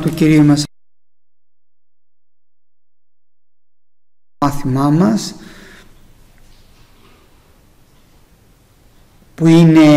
του Κυρίου μας μάθημά μας, που είναι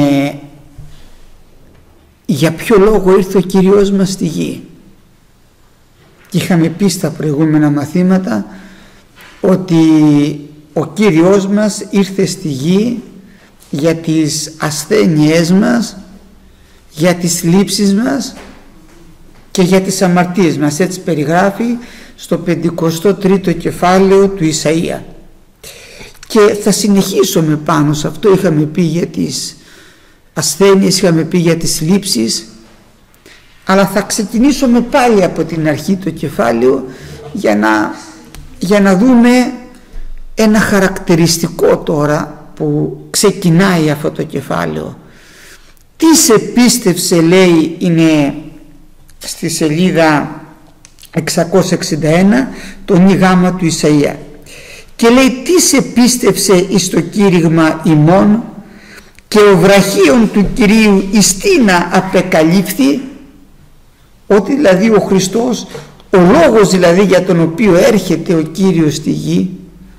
για ποιο λόγο ήρθε ο Κύριος μας στη γη. Και είχαμε πει στα προηγούμενα μαθήματα ότι ο Κύριος μας ήρθε στη γη για τις ασθένειές μας, για τις θλίψεις μας και για τις αμαρτίες μας. Έτσι περιγράφει στο 53ο κεφάλαιο του Ισαΐα. Και θα συνεχίσουμε πάνω σε αυτό. Είχαμε πει για τις ασθένειες, είχαμε πει για τις θλίψεις, αλλά θα ξεκινήσουμε πάλι από την αρχή το κεφάλαιο για να δούμε ένα χαρακτηριστικό τώρα που ξεκινάει αυτό το κεφάλαιο. Τι σε πίστευσε, λέει, είναι στη σελίδα 661 το νιγάμα του Ισαΐα, και λέει τι σε πίστευσε εις το κήρυγμα ημών, και ο βραχίων του Κυρίου εις τίνα απεκαλύφθη, ότι δηλαδή ο Χριστός, ο λόγος δηλαδή για τον οποίο έρχεται ο Κύριος στη γη,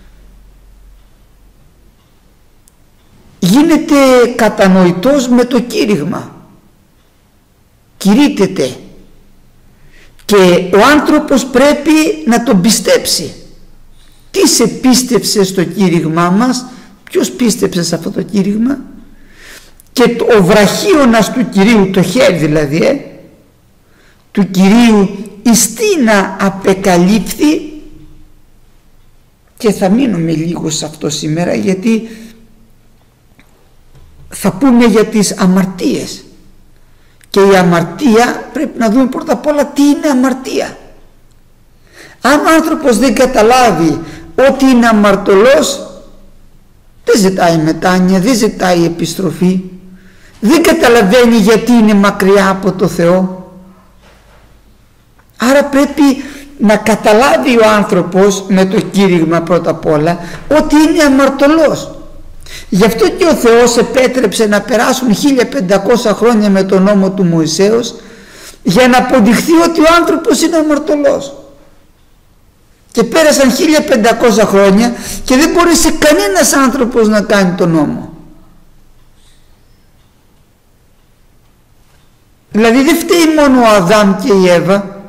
γίνεται κατανοητός με το κήρυγμα, κηρύττεται, και ο άνθρωπος πρέπει να τον πιστέψει. Τι σε πίστεψε στο κήρυγμά μας? Ποιος πίστεψε σε αυτό το κήρυγμα? Και ο βραχίωνας του Κυρίου, το χέρι δηλαδή του Κυρίου, εις τίνα απεκαλύφθη. Και θα μείνουμε λίγο σε αυτό σήμερα, γιατί θα πούμε για τις αμαρτίες, και η αμαρτία πρέπει να δούμε πρώτα απ' όλα τι είναι αμαρτία. Αν ο άνθρωπος δεν καταλάβει ότι είναι αμαρτωλός, δεν ζητάει μετάνοια, δεν ζητάει επιστροφή, δεν καταλαβαίνει γιατί είναι μακριά από το Θεό. Άρα πρέπει να καταλάβει ο άνθρωπος με το κήρυγμα πρώτα απ' όλα ότι είναι αμαρτωλός. Γι' αυτό και ο Θεός επέτρεψε να περάσουν 1500 χρόνια με τον νόμο του Μωυσέως, για να αποδειχθεί ότι ο άνθρωπος είναι αμαρτωλός. Και πέρασαν 1500 χρόνια και δεν μπορούσε κανένας άνθρωπος να κάνει τον νόμο. Δηλαδή δεν φταίει μόνο ο Αδάμ και η Εύα.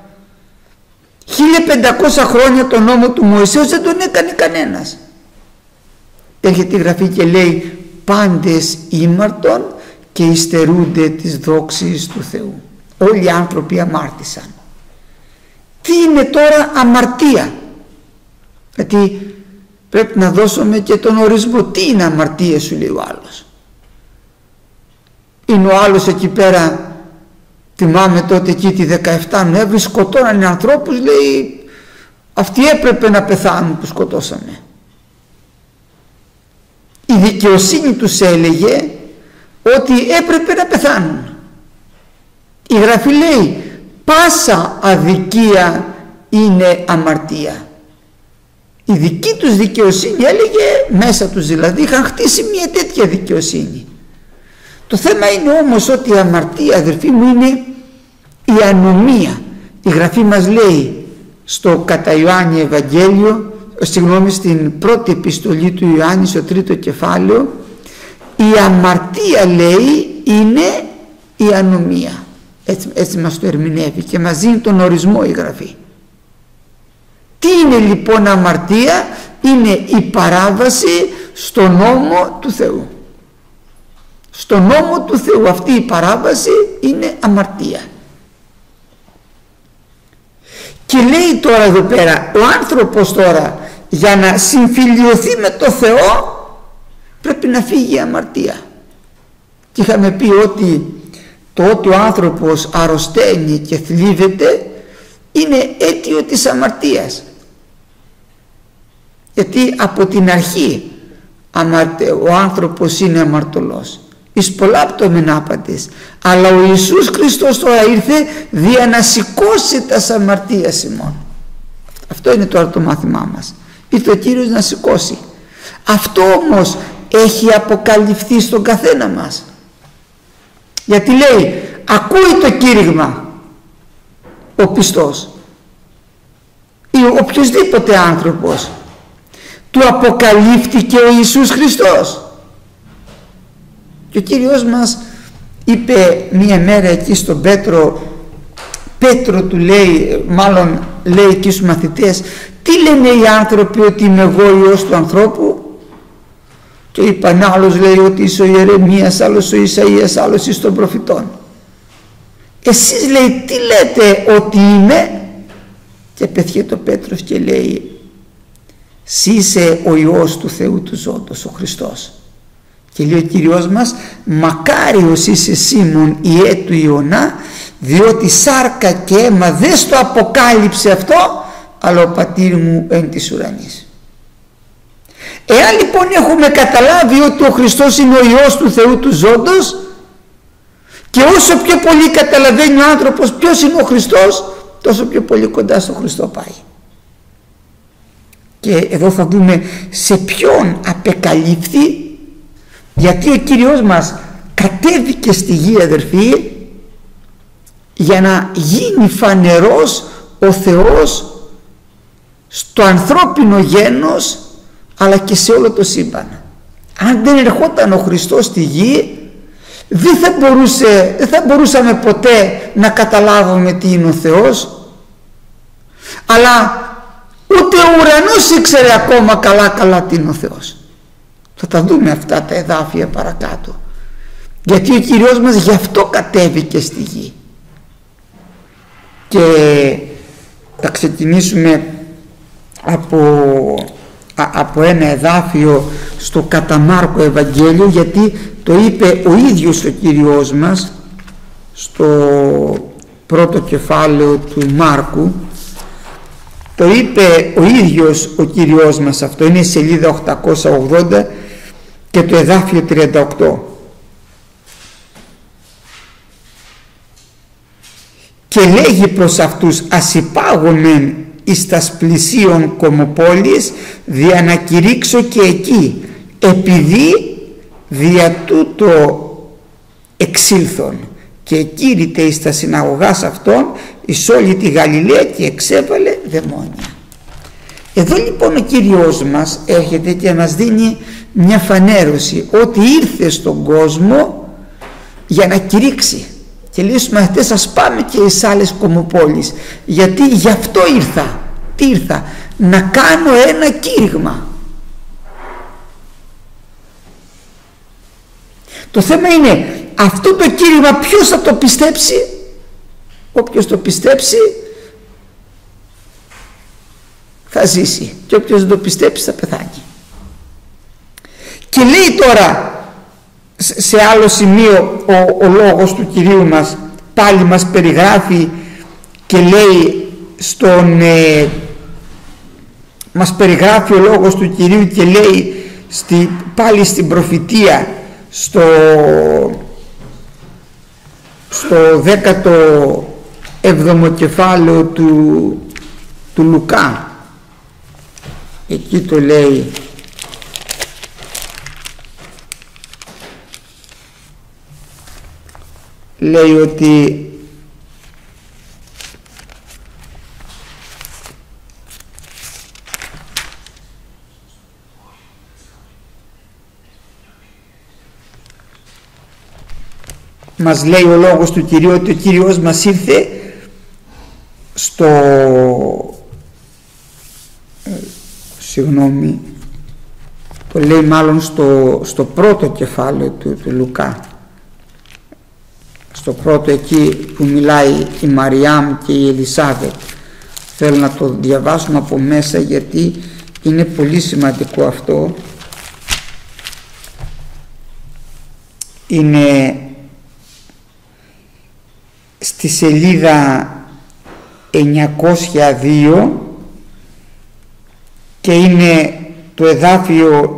1500 χρόνια τον νόμο του Μωυσέως δεν τον έκανε κανένας. Έρχεται η Γραφή και λέει πάντες ήμαρτον και υστερούνται της δόξης του Θεού. Όλοι οι άνθρωποι αμάρτησαν. Τι είναι τώρα αμαρτία? Γιατί πρέπει να δώσουμε και τον ορισμό. Τι είναι αμαρτία, σου λέει ο άλλος. Είναι ο άλλος εκεί πέρα, θυμάμαι τότε εκεί τη 17 Νοέμβρη, σκοτώνανε ανθρώπους, λέει αυτοί έπρεπε να πεθάνουν που σκοτώσαμε. Η δικαιοσύνη τους έλεγε ότι έπρεπε να πεθάνουν. Η Γραφή λέει πάσα αδικία είναι αμαρτία. Η δική τους δικαιοσύνη έλεγε, μέσα τους δηλαδή είχαν χτίσει μια τέτοια δικαιοσύνη. Το θέμα είναι όμως ότι η αμαρτία, αδερφοί μου, είναι η ανομία. Η Γραφή μας λέει στο κατά Ιωάννη Ευαγγέλιο, στην πρώτη επιστολή του Ιωάννη, στο 3ο κεφάλαιο, η αμαρτία, λέει, είναι η ανομία. Έτσι μας το ερμηνεύει και μας δίνει τον ορισμό η Γραφή. Τι είναι λοιπόν αμαρτία? Είναι η παράβαση στο νόμο του Θεού. Στο νόμο του Θεού αυτή η παράβαση είναι αμαρτία. Και λέει τώρα εδώ πέρα, ο άνθρωπος τώρα για να συμφιλιωθεί με το Θεό πρέπει να φύγει η αμαρτία. Και είχαμε πει ότι το ότι ο άνθρωπος αρρωσταίνει και θλίβεται είναι αίτιο της αμαρτίας. Γιατί από την αρχή ο άνθρωπος είναι αμαρτωλός. Εις πολλά πτωμεν άπαντες. Αλλά ο Ιησούς Χριστός τώρα ήρθε δια να σηκώσει τας αμαρτίας ημών. Αυτό είναι τώρα το μάθημά μας. Ήρθε ο Κύριος να σηκώσει. Αυτό όμως έχει αποκαλυφθεί στον καθένα μας. Γιατί λέει ακούει το κήρυγμα, ο πιστός ή οποιοσδήποτε άνθρωπος, του αποκαλύφθηκε ο Ιησούς Χριστός. Και ο Κύριος μας είπε μία μέρα εκεί στον Πέτρο, του λέει, μάλλον λέει εκεί στους μαθητές, τι λένε οι άνθρωποι ότι είμαι εγώ Υιός του ανθρώπου? Και είπαν, άλλος λέει ότι είσαι ο Ιερεμίας, άλλος ο Ισαΐας, άλλος εις των προφητών. Εσείς λέει τι λέτε ότι είμαι? Και πετιέται ο Πέτρος και λέει, «Συ είσαι ο Υιός του Θεού του ζώντος, ο Χριστός». Και λέει ο Κύριος μας, «Μακάριος είσαι Σίμων Ιε του Ιωνά, διότι σάρκα και αίμα δεν στο αποκάλυψε αυτό, αλλά ο πατήρ μου εν της ουρανής». Εάν λοιπόν έχουμε καταλάβει ότι ο Χριστός είναι ο Υιός του Θεού του ζώντος, και όσο πιο πολύ καταλαβαίνει ο άνθρωπος ποιος είναι ο Χριστός, τόσο πιο πολύ κοντά στον Χριστό πάει. Και εδώ θα δούμε σε ποιον απεκαλύφθη, γιατί ο Κύριος μας κατέβηκε στη γη, αδερφοί, για να γίνει φανερός ο Θεός στο ανθρώπινο γένος, αλλά και σε όλο το σύμπαν. Αν δεν ερχόταν ο Χριστός στη γη, δεν θα μπορούσαμε ποτέ να καταλάβουμε τι είναι ο Θεός, αλλά ούτε ο ουρανός ήξερε ακόμα καλά τι είναι ο Θεός. Θα τα δούμε αυτά τα εδάφια παρακάτω, γιατί ο Κύριος μας γι' αυτό κατέβηκε στη γη. Και θα ξεκινήσουμε από ένα εδάφιο στο κατά Μάρκο Ευαγγέλιο, γιατί το είπε ο ίδιος ο Κύριος μας στο πρώτο κεφάλαιο του Μάρκου. Το είπε ο ίδιος ο Κύριος μας, αυτό είναι η σελίδα 880 και το εδάφιο 38. Και λέγει προς αυτούς, ασυπάγομεν εις τας πλησίων κομοπόλης, δια να κηρύξω και εκεί, επειδή δια τούτο εξήλθον, και εκήρυτε εις τα συναγωγάς αυτών εις όλη τη Γαλιλαία και εξέβαλε δαιμόνια. Εδώ λοιπόν ο Κύριος μας έρχεται και μας δίνει μια φανέρωση ότι ήρθε στον κόσμο για να κηρύξει. Και λέει στους μαθητές, ας πάμε και εις άλλες κομοπόλεις, γιατί γι' αυτό ήρθα. Τι ήρθα? Να κάνω ένα κήρυγμα. Το θέμα είναι, αυτό το κήρυγμα ποιος θα το πιστέψει? Όποιος το πιστέψει θα ζήσει, και όποιος δεν το πιστέψει θα πεθάνει. Και λέει τώρα σε άλλο σημείο ο λόγος του Κυρίου μας, πάλι μας περιγράφει και λέει μας περιγράφει ο λόγος του Κυρίου και λέει πάλι στην προφητεία στο 17ο κεφάλαιο του Λουκά. Εκεί το λέει, λέει ότι μας λέει ο λόγος του Κυρίου ότι ο Κύριος μας ήρθε το λέει μάλλον στο πρώτο κεφάλαιο του Λουκά, στο πρώτο εκεί που μιλάει η Μαριάμ και η Ελισάβετ. Θέλω να το διαβάσουμε από μέσα, γιατί είναι πολύ σημαντικό αυτό. Είναι στη σελίδα 902 και είναι το εδάφιο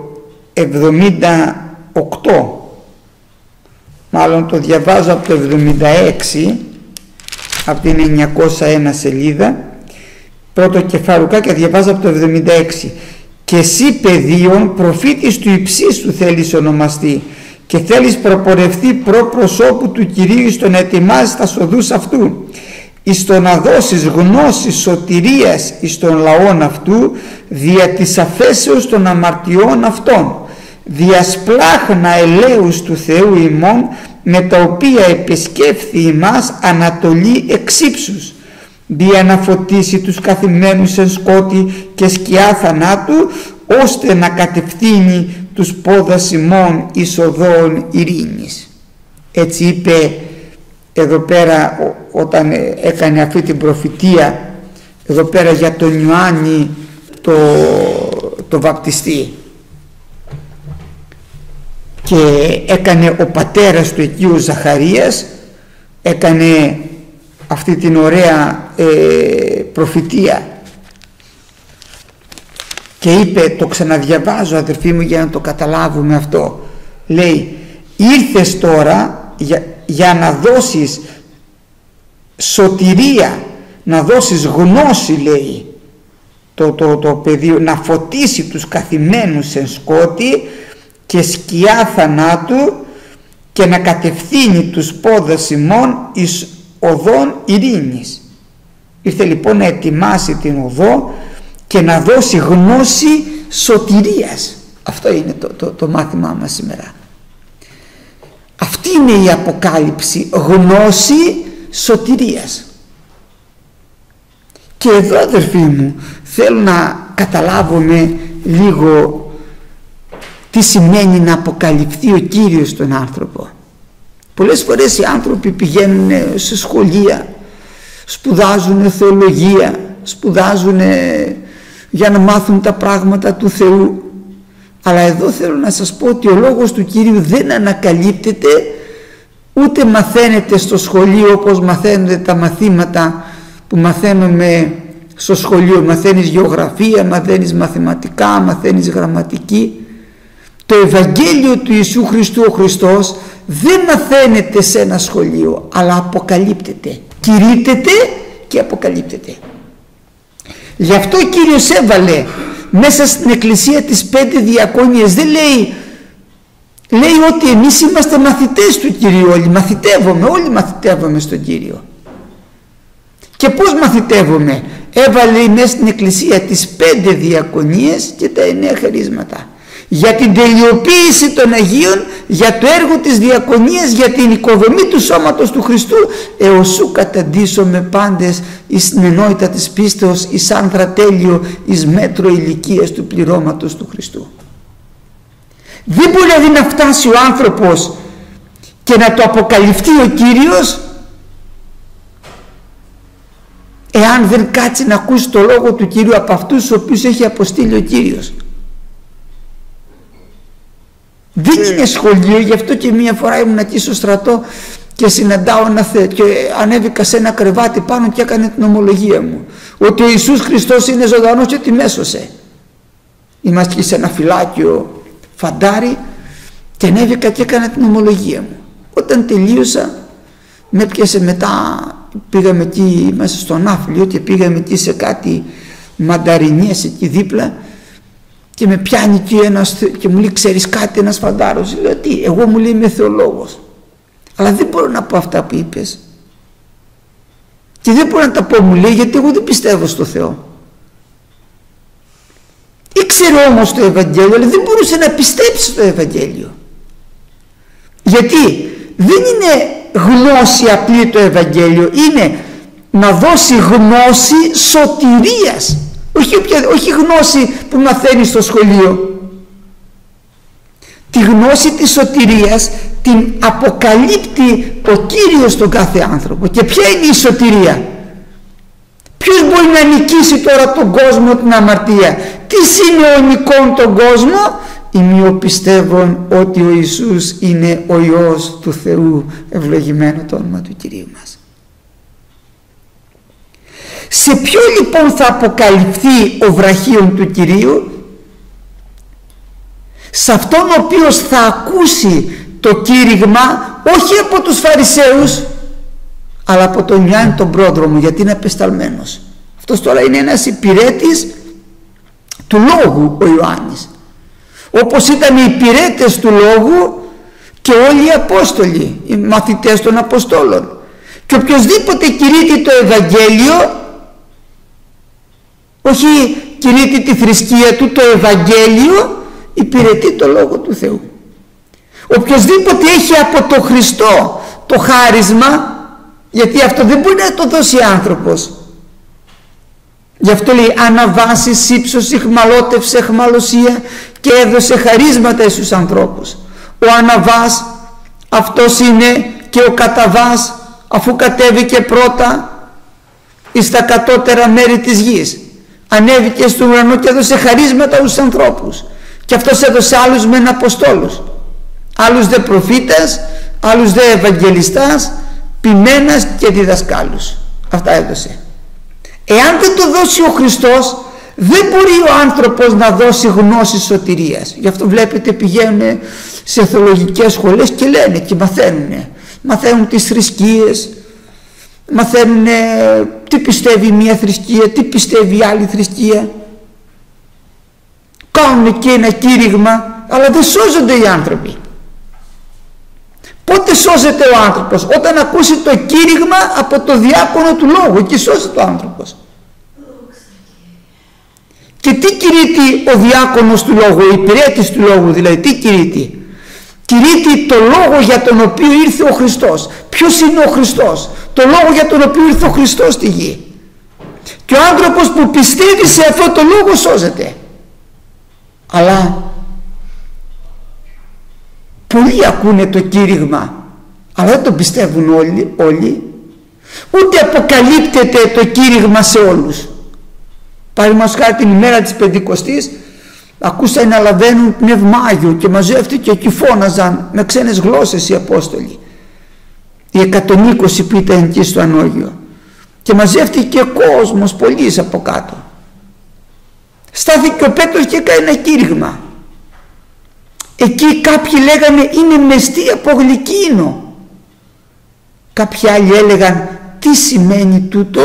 78, μάλλον το διαβάζω από το 76, από την 901 σελίδα, πρώτο κεφάλαιο, και διαβάζω από το 76. «Και εσύ παιδίον προφήτης του υψίστου θέλεις ονομαστεί, και θέλεις προπορευθεί προ προσώπου του Κυρίου στο να ετοιμάζεις τα σοδούς αυτού. εις το να δώσεις γνώση σωτηρίας εις των λαών αυτού, δια της αφέσεως των αμαρτιών αυτών, δια σπλάχνα ελέους του Θεού ημών, με τα οποία επισκέφθη ημάς ανατολή εξύψους, δια να φωτίσει τους καθημένους εν σκότη και σκιά θανάτου, ώστε να κατευθύνει τους πόδας ημών εις οδόν ειρήνης. Έτσι είπε εδώ πέρα όταν έκανε αυτή την προφητεία εδώ πέρα για τον Ιωάννη το βαπτιστή, και έκανε ο πατέρας του εκεί ο Ζαχαρίας, έκανε αυτή την ωραία προφητεία και είπε, το ξαναδιαβάζω αδερφοί μου για να το καταλάβουμε αυτό, λέει, ήρθες τώρα για να δώσεις σωτηρία, να δώσεις γνώση, λέει, το πεδίο, να φωτίσει τους καθημένους εν σκότη και σκιά θανάτου και να κατευθύνει τους πόδας ημών εις οδόν ειρήνης. Ήρθε λοιπόν να ετοιμάσει την οδό και να δώσει γνώση σωτηρίας. Αυτό είναι το μάθημά μας σήμερα. Αυτή είναι η Αποκάλυψη, γνώση σωτηρίας. Και εδώ αδερφοί μου θέλω να καταλάβουμε λίγο τι σημαίνει να αποκαλυφθεί ο Κύριος στον άνθρωπο. Πολλές φορές οι άνθρωποι πηγαίνουν σε σχολεία, σπουδάζουν θεολογία, σπουδάζουν για να μάθουν τα πράγματα του Θεού, αλλά εδώ θέλω να σας πω ότι ο λόγος του Κύριου δεν ανακαλύπτεται, ούτε μαθαίνεται στο σχολείο όπως μαθαίνονται τα μαθήματα που μαθαίνουμε στο σχολείο. Μαθαίνεις γεωγραφία, μαθαίνεις μαθηματικά, μαθαίνεις γραμματική. Το Ευαγγέλιο του Ιησού Χριστού ο Χριστός δεν μαθαίνεται σε ένα σχολείο, αλλά αποκαλύπτεται, κηρύττεται και αποκαλύπτεται. Γι' αυτό ο Κύριος έβαλε μέσα στην εκκλησία τις 5 διακόνιες. Δεν λέει ότι εμείς είμαστε μαθητές του Κυρίου, όλοι μαθητεύουμε στον Κύριο. Και πώς μαθητεύουμε? Έβαλε μέσα στην εκκλησία τις 5 διακονίες και τα 9 χαρίσματα, για την τελειοποίηση των Αγίων, για το έργο της διακονίας, για την οικοδομή του σώματος του Χριστού, εωσού καταντήσομαι πάντες εις την ενότητα της πίστεως, εις άνθρα τέλειο, εις μέτρο ηλικίας του πληρώματος του Χριστού. Δεν μπορεί δηλαδή να φτάσει ο άνθρωπος και να το αποκαλυφθεί ο Κύριος εάν δεν κάτσει να ακούσει το λόγο του Κυρίου από αυτούς τους οποίους έχει αποστείλει ο Κύριος. Δεν είναι σχολείο. Γι' αυτό και μία φορά ήμουν εκεί στο στρατό και συναντάω και ανέβηκα σε ένα κρεβάτι πάνω και έκανε την ομολογία μου ότι ο Ιησούς Χριστός είναι ζωντανός και ότι με έσωσε. Είμαστε σε ένα φυλάκιο φαντάρι και ανέβηκα και έκανα την ομολογία μου. Όταν τελείωσα με έπιασε μετά, πήγαμε εκεί μέσα στο Ναύπλιο και πήγαμε εκεί σε κάτι μανταρινιές εκεί δίπλα και με πιάνει εκεί ένας και μου λέει, ξέρεις κάτι, ένας φαντάρος? Λέω, τι? Εγώ, μου λέει, είμαι θεολόγος, αλλά δεν μπορώ να πω αυτά που είπες και δεν μπορώ να τα πω, μου λέει, γιατί εγώ δεν πιστεύω στο Θεό. Ήξερε όμως το Ευαγγέλιο, αλλά δεν μπορούσε να πιστέψει στο Ευαγγέλιο. Γιατί δεν είναι γνώση απλή το Ευαγγέλιο, είναι να δώσει γνώση σωτηρίας, όχι γνώση που μαθαίνει στο σχολείο. Τη γνώση της σωτηρίας την αποκαλύπτει ο Κύριος στον κάθε άνθρωπο. Και ποια είναι η σωτηρία? Ποιος μπορεί να νικήσει τώρα τον κόσμο, την αμαρτία? Τι είναι ο νικόν τον κόσμο? Ημιό πιστεύουν ότι ο Ιησούς είναι ο Υιός του Θεού, ευλογημένο το όνομα του Κυρίου μας. Σε ποιο λοιπόν θα αποκαλυφθεί ο βραχίον του Κυρίου? Σε αυτόν ο οποίος θα ακούσει το κήρυγμα όχι από τους Φαρισαίους αλλά από τον Ιωάννη τον πρόδρομο, γιατί είναι απεσταλμένος. Αυτός τώρα είναι ένας υπηρέτης του Λόγου ο Ιωάννης, όπως ήταν οι υπηρέτες του Λόγου και όλοι οι Απόστολοι, οι μαθητές των Αποστόλων. Και Και οποιοσδήποτε κηρύττει το Ευαγγέλιο, όχι κηρύττει τη θρησκεία του, το Ευαγγέλιο, υπηρετεί το Λόγο του Θεού. Οποιοσδήποτε έχει από το Χριστό το χάρισμα, γιατί αυτό δεν μπορεί να το δώσει άνθρωπος, γι' αυτό λέει αναβάσει, σύψωση, αιχμαλώτευσε αιχμαλωσία και έδωσε χαρίσματα στους ανθρώπους. Ο αναβάς αυτός είναι και ο καταβάς, αφού κατέβηκε πρώτα εις τα κατώτερα μέρη της γης, ανέβηκε στον ουρανό και έδωσε χαρίσματα στους ανθρώπους, και αυτός έδωσε άλλους μεν αποστόλους, άλλους δε προφήτας, άλλους δε ευαγγελιστάς, ποιμένας και διδασκάλους. Αυτά έδωσε. Εάν δεν το δώσει ο Χριστός, δεν μπορεί ο άνθρωπος να δώσει γνώση σωτηρίας. Γι' αυτό βλέπετε πηγαίνουν σε θεολογικές σχολές και λένε και μαθαίνουν τις θρησκείες, μαθαίνουν τι πιστεύει μία θρησκεία, τι πιστεύει η άλλη θρησκεία, κάνουν και ένα κήρυγμα, αλλά δεν σώζονται οι άνθρωποι. Πότε σώζεται ο άνθρωπος? Όταν ακούσει το κήρυγμα από το διάκονο του λόγου, εκεί σώζεται ο άνθρωπος. Και τι κηρύττει ο διάκονος του λόγου, ο υπηρέτης του λόγου δηλαδή, τι κηρύττει? Κηρύττει το λόγο για τον οποίο ήρθε ο Χριστός. Ποιος είναι ο Χριστός? Το λόγο για τον οποίο ήρθε ο Χριστός στη γη. Και ο άνθρωπος που πιστεύει σε αυτό το λόγο σώζεται. Αλλά πολλοί ακούνε το κήρυγμα, αλλά δεν το πιστεύουν όλοι. Ούτε αποκαλύπτεται το κήρυγμα σε όλους. Παραδείγματος χάρη την ημέρα της Πεντηκοστής ακούσαν να λαβαίνουν πνεύμα Άγιο και μαζεύτηκε και φώναζαν με ξένες γλώσσες οι Απόστολοι, οι 120 που ήταν εκεί στο Ανώγιο, και μαζεύτηκε κόσμος πολλής από κάτω. Στάθηκε ο Πέτρος και έκανε ένα κήρυγμα. Εκεί κάποιοι λέγανε είναι μεστή από γλυκίνο, κάποιοι άλλοι έλεγαν τι σημαίνει τούτο?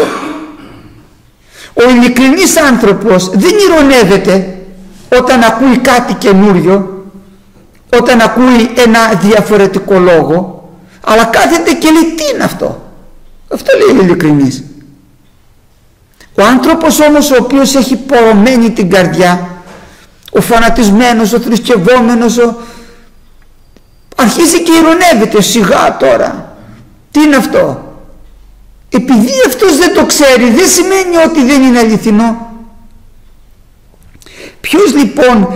Ο ειλικρινής άνθρωπος δεν ηρωνεύεται όταν ακούει κάτι καινούριο, όταν ακούει ένα διαφορετικό λόγο, αλλά κάθεται και λέει τι είναι αυτό? Αυτό λέει ο ειλικρινής. Ο άνθρωπος όμως ο οποίος έχει πορωμένη την καρδιά, ο φανατισμένος, ο θρησκευόμενος, αρχίζει και ηρωνεύεται, σιγά τώρα, τι είναι αυτό? Επειδή αυτός δεν το ξέρει δεν σημαίνει ότι δεν είναι αληθινό. Ποιος λοιπόν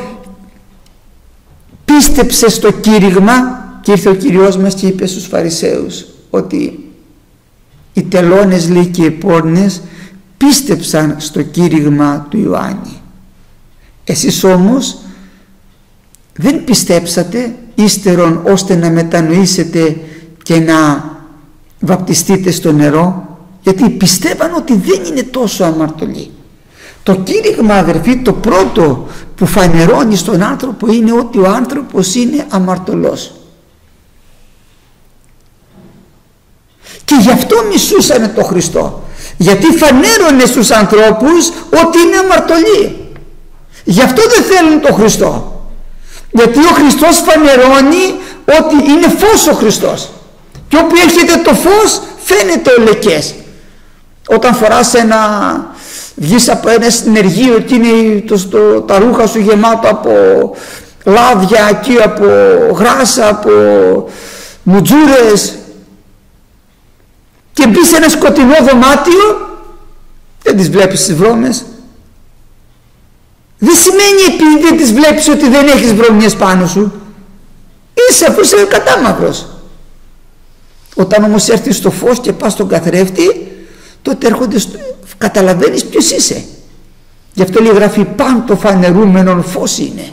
πίστεψε στο κήρυγμα? Και ήρθε ο Κυριός μας και είπε στους Φαρισαίους ότι οι τελώνες, λέει, και οι πόρνες πίστεψαν στο κήρυγμα του Ιωάννη. Εσείς όμως δεν πιστέψατε ύστερον ώστε να μετανοήσετε και να βαπτιστείτε στο νερό, γιατί πιστεύαν ότι δεν είναι τόσο αμαρτωλοί. Το κήρυγμα, αδερφοί, το πρώτο που φανερώνει στον άνθρωπο είναι ότι ο άνθρωπος είναι αμαρτωλός. Και γι' αυτό μισούσανε το Χριστό, γιατί φανέρωνε στους ανθρώπους ότι είναι αμαρτωλοί. Γι' αυτό δεν θέλουν το Χριστό, γιατί ο Χριστός φανερώνει ότι είναι φως ο Χριστός, και όπου έρχεται το φως φαίνεται ο λεκές. Όταν φοράς βγεις από ένα συνεργείο και είναι τα ρούχα σου γεμάτα από λάδια, εκεί από γράσα, από μουτζούρες, και μπεις σε ένα σκοτεινό δωμάτιο, δεν τις βλέπεις τις βρώμες. Δεν σημαίνει επειδή δεν τις βλέπεις ότι δεν έχεις βρωμιές πάνω σου. Είσαι, αφού είσαι κατάμαυρος. Όταν όμως έρθεις στο φως και πας στον καθρέφτη, τότε καταλαβαίνεις ποιος είσαι. Γι' αυτό λέει γράφει πάντο φανερούμενον φως είναι.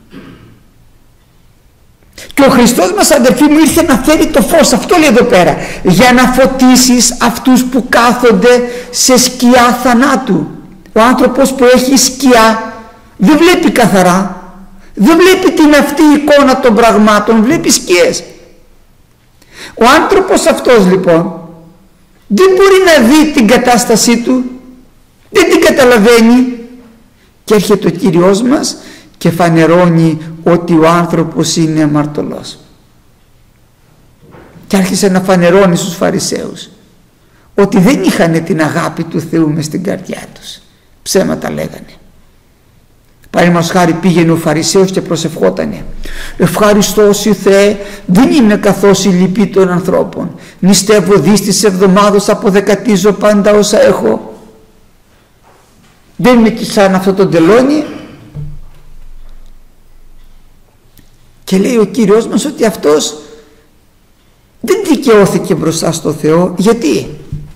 Και ο Χριστός μας, αδερφοί μου, ήρθε να φέρει το φως. Αυτό λέει εδώ πέρα, για να φωτίσεις αυτούς που κάθονται σε σκιά θανάτου. Ο άνθρωπος που έχει σκιά δεν βλέπει καθαρά, δεν βλέπει την αυτή εικόνα των πραγμάτων, βλέπει σκιές. Ο άνθρωπος αυτός λοιπόν δεν μπορεί να δει την κατάστασή του, δεν την καταλαβαίνει, και έρχεται ο Κύριος μας και φανερώνει ότι ο άνθρωπος είναι αμαρτωλός. Και άρχισε να φανερώνει στους Φαρισαίους ότι δεν είχαν την αγάπη του Θεού μες στην καρδιά τους. Ψέματα λέγανε. Παραδείγματος χάρη, πήγαινε ο Φαρισαίος και προσευχότανε: «Ευχαριστώ σου Θεέ, δεν είμαι καθώς η λυπή των ανθρώπων. Νηστεύω δις της εβδομάδος, αποδεκατίζω πάντα όσα έχω. Δεν είμαι και σαν αυτό το τελώνι». Και λέει ο Κύριος μας ότι αυτός δεν δικαιώθηκε μπροστά στο Θεό. Γιατί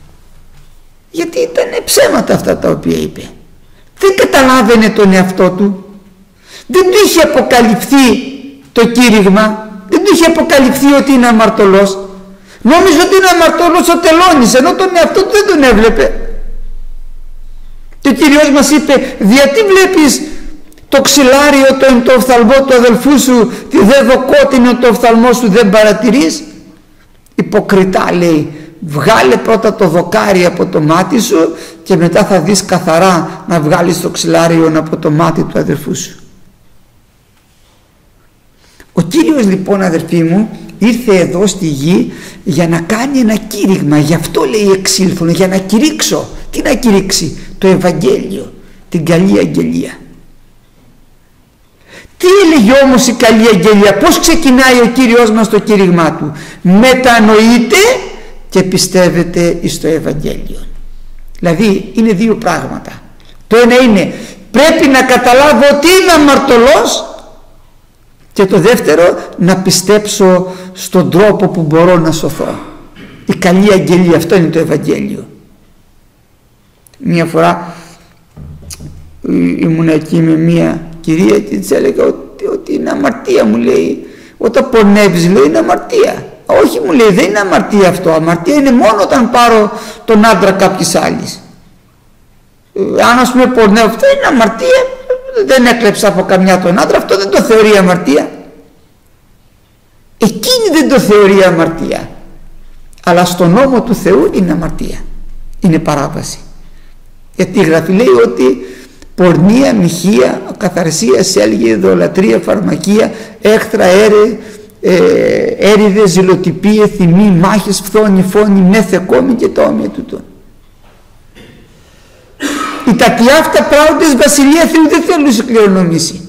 ήταν ψέματα αυτά τα οποία είπε. Δεν καταλάβαινε τον εαυτό του. Δεν του είχε αποκαλυφθεί το κήρυγμα. Δεν του είχε αποκαλυφθεί ότι είναι αμαρτωλός. Νόμιζε ότι είναι αμαρτωλός ο τελώνης, ενώ τον εαυτό του δεν τον έβλεπε. Και ο Κύριος μας είπε: «Γιατί βλέπεις το ξυλάριο το οφθαλμό του αδελφού σου, τη δε δοκότινο το οφθαλμό σου δεν παρατηρείς?» Υποκριτά, λέει, βγάλε πρώτα το δοκάρι από το μάτι σου και μετά θα δεις καθαρά να βγάλεις το ξυλάριο από το μάτι του αδελφού σου. Ο Κύριος λοιπόν, αδερφοί μου, ήρθε εδώ στη γη για να κάνει ένα κήρυγμα. Γι' αυτό λέει εξήλθον, για να κηρύξω. Τι να κηρύξει? Το Ευαγγέλιο, την Καλή Αγγελία. Τι έλεγε όμως η Καλή Αγγελία? Πώς ξεκινάει ο Κύριος μας το κήρυγμά του? Μετανοείτε και πιστεύετε εις το Ευαγγέλιο. Δηλαδή είναι δύο πράγματα. Το ένα είναι πρέπει να καταλάβω ότι είμαι αμαρτωλός, και το δεύτερο να πιστέψω στον τρόπο που μπορώ να σωθώ. Η Καλή Αγγελία, αυτό είναι το Ευαγγέλιο. Μια φορά ήμουν εκεί με μια κυρία και της έλεγα ότι είναι αμαρτία, μου λέει, όταν πονεύεις, λέει, είναι αμαρτία. Όχι, μου λέει, δεν είναι αμαρτία αυτό. Αμαρτία είναι μόνο όταν πάρω τον άντρα κάποιης άλλης. Αν ας πούμε πονεύω, αυτό είναι αμαρτία. Δεν έκλεψα από καμιά τον άντρα, αυτό δεν το θεωρεί αμαρτία. Εκείνη δεν το θεωρεί αμαρτία, αλλά στον νόμο του Θεού είναι αμαρτία, είναι παράβαση. Γιατί η Γραφή λέει ότι πορνεία, μοιχεία, ακαθαρσία, σέλγη, ειδωλατρία, φαρμακεία, έχθρα, έρηδες, ζηλοτυπία, θυμή, μάχες, φθόνη, φόνη, μεθεκόμη και τα όμοια τούτων. Οι τατιά αυτά πράγματες Βασιλεία Θεού δεν θέλουν να κληρονομήσει.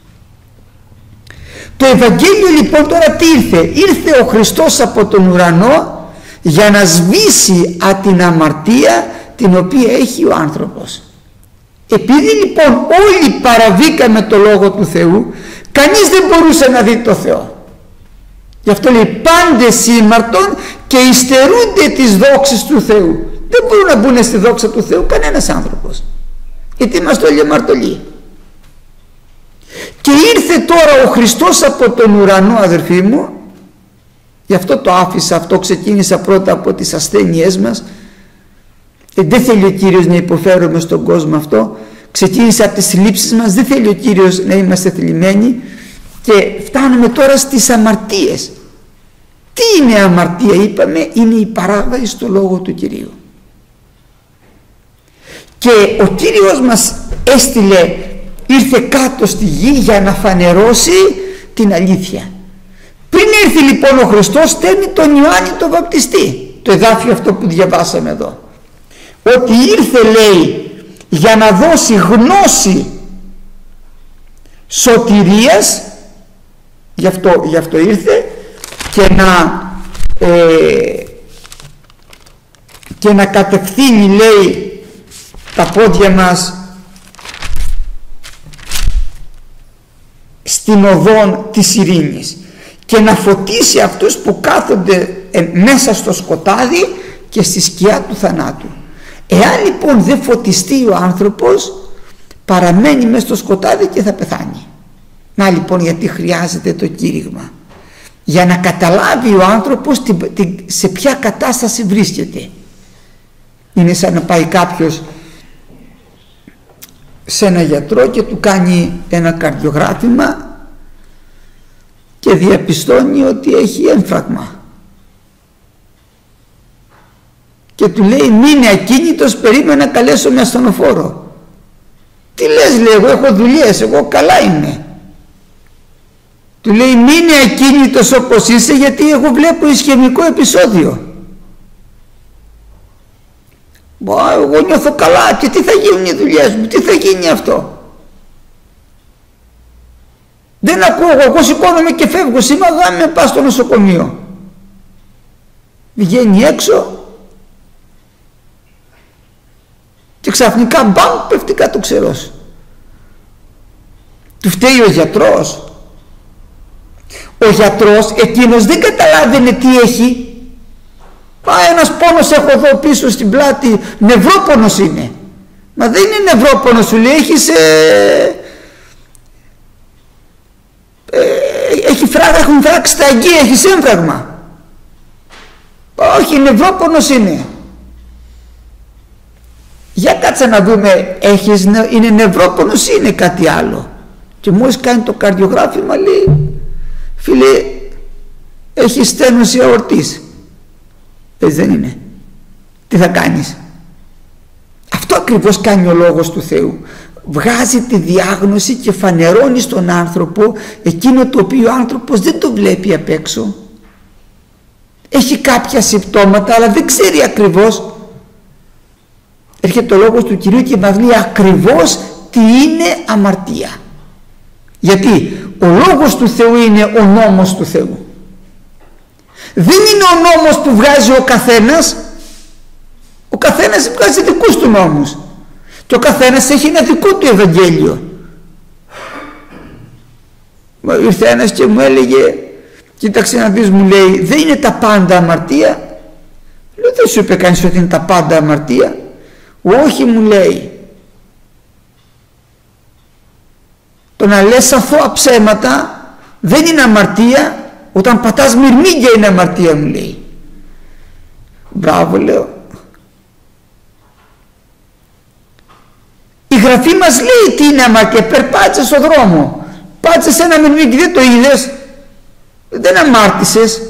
Το Ευαγγέλιο λοιπόν τώρα τι ήρθε? Ήρθε ο Χριστός από τον ουρανό για να σβήσει από την αμαρτία την οποία έχει ο άνθρωπος. Επειδή λοιπόν όλοι παραβήκαμε το Λόγο του Θεού, κανείς δεν μπορούσε να δει το Θεό. Γι' αυτό λέει πάντες ήμαρτον και υστερούνται τις δόξες του Θεού. Δεν μπορούν να μπουν στη δόξα του Θεού κανένας άνθρωπος, γιατί είμαστε όλοι αμαρτωλοί. Και ήρθε τώρα ο Χριστός από τον ουρανό, αδερφοί μου, γι' αυτό το άφησα, αυτό ξεκίνησα πρώτα από τις ασθένειές μας. Δεν θέλει ο Κύριος να υποφέρουμε στον κόσμο αυτό. Ξεκίνησα από τις θλίψεις μας, δεν θέλει ο Κύριος να είμαστε θλιμμένοι, και φτάνουμε τώρα στις αμαρτίες. Τι είναι αμαρτία? Είπαμε, είναι η παράβαση στο Λόγο του Κυρίου. Και ο Κύριος μας ήρθε κάτω στη γη για να φανερώσει την αλήθεια. Πριν έρθει λοιπόν ο Χριστός, στέλνει τον Ιωάννη τον Βαπτιστή, το εδάφιο αυτό που διαβάσαμε εδώ, ότι ήρθε, λέει, για να δώσει γνώση σωτηρίας, γι' αυτό ήρθε, και να κατευθύνει, λέει, τα πόδια μας στην οδόν της ειρήνης και να φωτίσει αυτούς που κάθονται μέσα στο σκοτάδι και στη σκιά του θανάτου. Εάν λοιπόν δεν φωτιστεί ο άνθρωπος, παραμένει μέσα στο σκοτάδι και θα πεθάνει. Να λοιπόν γιατί χρειάζεται το κήρυγμα, για να καταλάβει ο άνθρωπος σε ποια κατάσταση βρίσκεται. Είναι σαν να πάει κάποιος σε ένα γιατρό και του κάνει ένα καρδιογράφημα και διαπιστώνει ότι έχει έμφραγμα και του λέει μείνε ακίνητος, περίμενα να καλέσω με ασθενοφόρο. Τι λες, λέει, εγώ έχω δουλειές, εγώ καλά είμαι. Του λέει μείνε ακίνητος όπως είσαι, γιατί εγώ βλέπω ισχυμικό επεισόδιο. Εγώ νιώθω καλά και τι θα γίνουν οι δουλειές μου, τι θα γίνει αυτό. Δεν ακούω, εγώ σηκώνομαι και φεύγω, σήμερα με πάω στο νοσοκομείο. Βγαίνει έξω και ξαφνικά μπαμ πέφτει κάτω ξερός. Του φταίει ο γιατρός. Ο γιατρός εκείνος δεν καταλάβαινε τι έχει. Ένας πόνος έχω εδώ πίσω στην πλάτη, νευρόπονος είναι. Μα δεν είναι νευρόπονος, σου λέει, έχουν φράξει τα αγγεία, έχεις έμφραγμα. Όχι, νευρόπονος είναι. Για κάτσε να δούμε, είναι νευρόπονος ή είναι κάτι άλλο. Και μόλις κάνει το καρδιογράφημα λέει, φίλε, έχει στένωση αορτής. Έτσι δεν είναι? Τι θα κάνεις? Αυτό ακριβώς κάνει ο Λόγος του Θεού. Βγάζει τη διάγνωση και φανερώνει στον άνθρωπο εκείνο το οποίο ο άνθρωπος δεν το βλέπει απ' έξω. Έχει κάποια συμπτώματα αλλά δεν ξέρει ακριβώς. Έρχεται ο Λόγος του Κυρίου και μας λέει ακριβώς τι είναι αμαρτία. Γιατί ο Λόγος του Θεού είναι ο νόμος του Θεού. Δεν είναι ο νόμος που βγάζει ο καθένας. Ο καθένας βγάζει δικούς του νόμους και ο καθένας έχει ένα δικό του Ευαγγέλιο. Ήρθε ένας και μου έλεγε, κοίταξε να δεις, μου λέει, δεν είναι τα πάντα αμαρτία. Λέω, δεν σου είπε κανείς ότι είναι τα πάντα αμαρτία? Όχι, μου λέει. Το να λες αθώα ψέματα δεν είναι αμαρτία. Όταν πατάς μυρμήγκια είναι αμαρτία, μου λέει. Μπράβο, λέω. Η Γραφή μας λέει τι είναι αμαρτία. Περπάτησες στον δρόμο, πάτησες ένα μυρμήγκι, δεν το είδες, δεν αμάρτησες.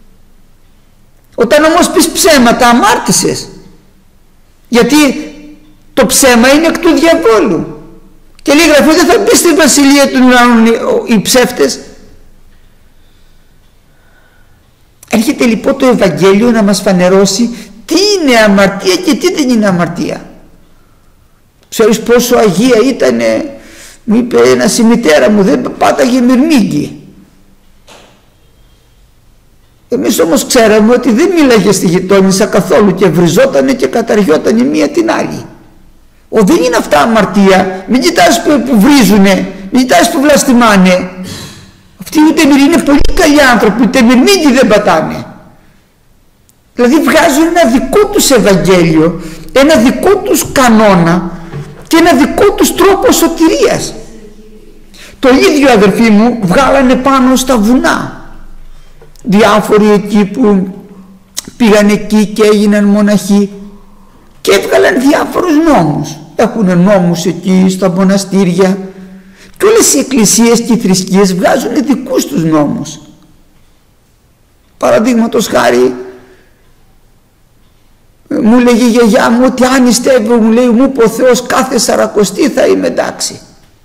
Όταν όμως πεις ψέματα, αμάρτησες. Γιατί το ψέμα είναι εκ του διαβόλου. Και λέει η Γραφή, δεν θα μπει στη βασιλεία του ουρανού οι ψεύτες. Έρχεται λοιπόν το Ευαγγέλιο να μας φανερώσει τι είναι αμαρτία και τι δεν είναι αμαρτία. Ξέρεις πόσο αγία ήτανε, μου είπε ένας, η μητέρα μου δεν πάταγε μυρμήγκι. Εμείς όμως ξέραμε ότι δεν μίλαγε στη γειτόνισσα καθόλου και βριζότανε και καταργιότανε μία την άλλη. Δεν είναι αυτά αμαρτία. Μην κοιτάς που βρίζουνε, μην κοιτάς που βλαστημάνε. Αυτοί ούτε είναι πολύ καλοί άνθρωποι, ούτε μυρμήγκι δεν πατάνε. Δηλαδή βγάζουν ένα δικό τους Ευαγγέλιο, ένα δικό τους κανόνα και ένα δικό τους τρόπο σωτηρίας. Το ίδιο, αδερφοί μου, βγάλανε πάνω στα βουνά. Διάφοροι εκεί που πήγαν εκεί και έγιναν μοναχοί και έβγαλαν διάφορους νόμους. Έχουν νόμους εκεί στα μοναστήρια και όλες οι εκκλησίες και οι θρησκείες βγάζουν δικούς τους νόμους. Παραδείγματος χάρη, μου λέγει η γιαγιά μου ότι αν νηστεύω, μου λέει, μου είπε ο Θεός, κάθε Σαρακοστή θα είμαι εντάξει.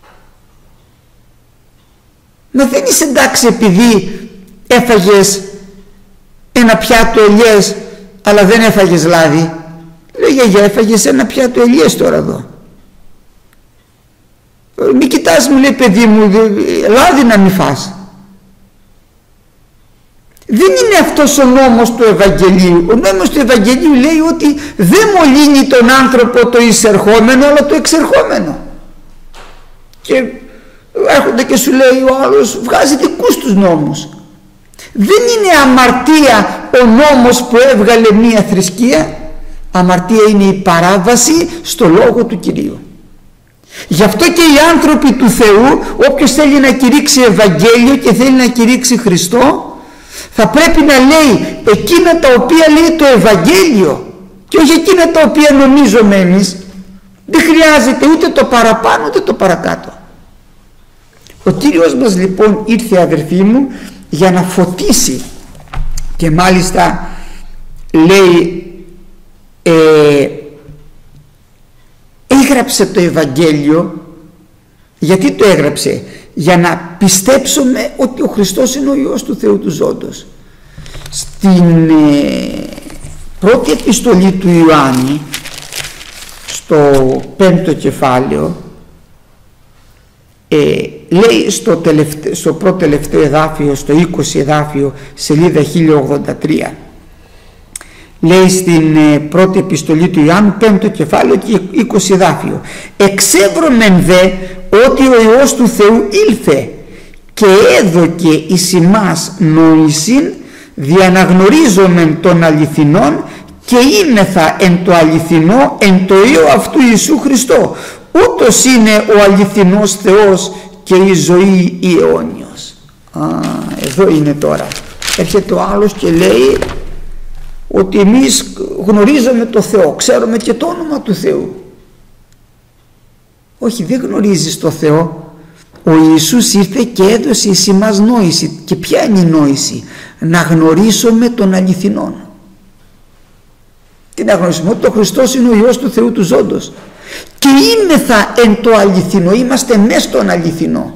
Μα δεν είσαι εντάξει επειδή έφαγες ένα πιάτο ελιές αλλά δεν έφαγες λάδι. Λέω, γιαγιά, έφαγες ένα πιάτο ελιές τώρα εδώ. Μην κοιτάς, μου λέει, παιδί μου, λάδι να μην φας. Δεν είναι αυτός ο νόμος του Ευαγγελίου. Ο νόμος του Ευαγγελίου λέει ότι δεν μολύνει τον άνθρωπο το εισερχόμενο αλλά το εξερχόμενο. Και έρχονται και σου λέει ο άλλος, βγάζει δικούς τους νόμους. Δεν είναι αμαρτία ο νόμος που έβγαλε μία θρησκεία. Αμαρτία είναι η παράβαση στο Λόγο του Κυρίου. Γι' αυτό και οι άνθρωποι του Θεού, όποιος θέλει να κηρύξει Ευαγγέλιο και θέλει να κηρύξει Χριστό, θα πρέπει να λέει εκείνα τα οποία λέει το Ευαγγέλιο και όχι εκείνα τα οποία νομίζουμε εμείς. Δεν χρειάζεται ούτε το παραπάνω ούτε το παρακάτω. Ο Κύριος μας λοιπόν ήρθε, αδερφοί μου, για να φωτίσει, και μάλιστα λέει έγραψε το Ευαγγέλιο. Γιατί το έγραψε? Για να πιστέψουμε ότι ο Χριστός είναι ο Υιός του Θεού του ζώντος. Στην πρώτη επιστολή του Ιωάννη, στο 5ο κεφάλαιο, λέει στο πρώτο τελευταίο εδάφιο, στο 20 εδάφιο, σελίδα 1083, λέει στην πρώτη επιστολή του Ιωάννου, 5ο κεφάλαιο και 20 εδάφιο, «Εξέβρομεν δε ότι ο Υιός του Θεού ήλθε και έδωκε εις ημάς νόησιν, διαναγνωρίζομεν των αληθινών και είμεθα εν το αληθινό, εν το Υιό αυτού Ιησού Χριστό. Ούτως είναι ο αληθινός Θεός και η ζωή η αιώνιος». Εδώ είναι τώρα. Έρχεται ο άλλος και λέει ότι εμείς γνωρίζουμε το Θεό, ξέρουμε και το όνομα του Θεού. Όχι, δεν γνωρίζεις το Θεό. Ο Ιησούς ήρθε και έδωσε εις εμάς νόηση. Και ποια είναι η νόηση? Να γνωρίσουμε τον αληθινόν. Τι να γνωρίσουμε? Ότι ο Χριστός είναι ο Υιός του Θεού του ζώντος. Και είμεθα εν το αληθινό. Είμαστε μέσα στον αληθινό.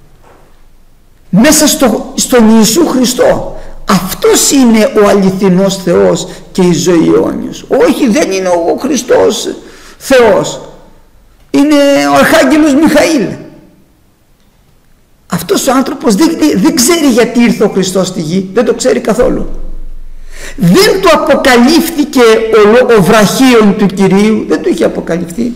Μέσα στον Ιησού Χριστό. Αυτός είναι ο αληθινός Θεός και η ζωή αιώνιος. Όχι, δεν είναι ο Χριστός Θεός. Είναι ο Αρχάγγελος Μιχαήλ. Αυτός ο άνθρωπος δεν ξέρει γιατί ήρθε ο Χριστός στη γη. Δεν το ξέρει καθόλου. Δεν του αποκαλύφθηκε ο βραχίον του Κυρίου. Δεν του είχε αποκαλυφθεί.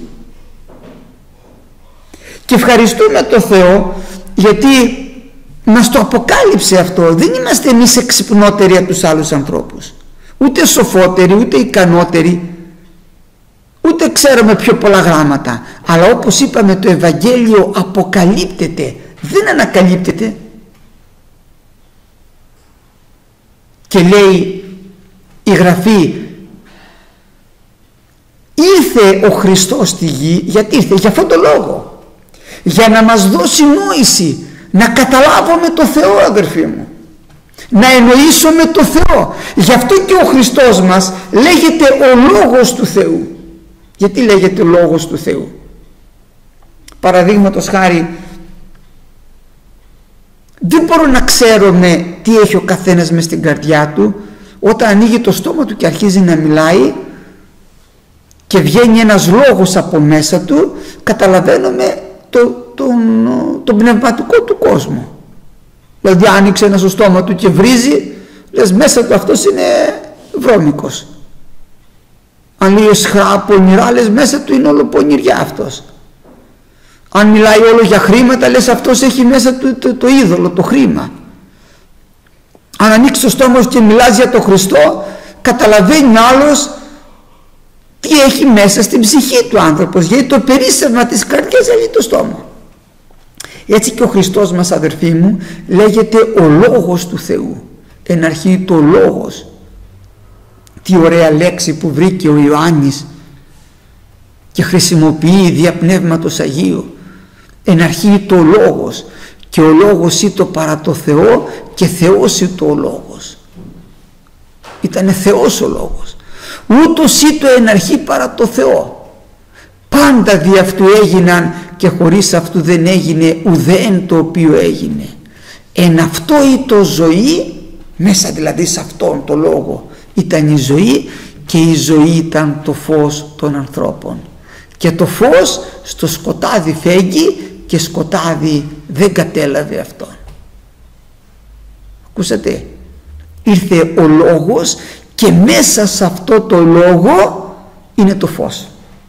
Και ευχαριστούμε τον Θεό γιατί μας το αποκάλυψε αυτό. Δεν είμαστε εμείς εξυπνότεροι από τους άλλους ανθρώπους, ούτε σοφότεροι, ούτε ικανότεροι, ούτε ξέρουμε πιο πολλά γράμματα. Αλλά όπως είπαμε, το Ευαγγέλιο αποκαλύπτεται, δεν ανακαλύπτεται. Και λέει η Γραφή, ήρθε ο Χριστός στη γη. Γιατί ήρθε? Για αυτόν τον λόγο, για να μας δώσει νόηση, να καταλάβουμε το Θεό, αδερφοί μου, να εννοήσουμε το Θεό. Γι' αυτό και ο Χριστός μας λέγεται ο Λόγος του Θεού. Γιατί λέγεται ο Λόγος του Θεού? Παραδείγματος χάρη, δεν μπορούμε να ξέρουμε τι έχει ο καθένας μες στην καρδιά του. Όταν ανοίγει το στόμα του και αρχίζει να μιλάει και βγαίνει ένας λόγος από μέσα του, καταλαβαίνουμε τον πνευματικό του κόσμο. Δηλαδή άνοιξε ένα στο στόμα του και βρίζει, λες μέσα του αυτός είναι βρώμικος. Αν λέει σχρά πονηρά, λες μέσα του είναι όλο πονηριά αυτός. Αν μιλάει όλο για χρήματα, λες αυτός έχει μέσα του το είδωλο, το χρήμα. Αν ανοίξει το στόμα και μιλάς για τον Χριστό, καταλαβαίνει άλλος τι έχει μέσα στην ψυχή του άνθρωπος, γιατί το περίσσευμα της καρδιάς είναι το στόμα. Έτσι και ο Χριστός μας, αδερφοί μου, λέγεται ο Λόγος του Θεού. Εν αρχή το Λόγος. Τι ωραία λέξη που βρήκε ο Ιωάννης και χρησιμοποιεί δια Πνεύματος Αγίου. Εν αρχή το Λόγος, και ο Λόγος ήτο παρά το Θεό και Θεός ήτο ο Λόγος. Ήτανε Θεός ο Λόγος. Ούτως ήτο εν αρχή παρά το Θεό. Πάντα δι' αυτού έγιναν και χωρίς αυτού δεν έγινε ουδέν το οποίο έγινε. Εν αυτό ήτο ζωή, μέσα δηλαδή σε αυτόν το Λόγο ήταν η ζωή, και η ζωή ήταν το φως των ανθρώπων. Και το φως στο σκοτάδι φέγγει και σκοτάδι δεν κατέλαβε αυτόν. Ακούσατε? Ήρθε ο Λόγος και μέσα σε αυτό το Λόγο είναι το φως.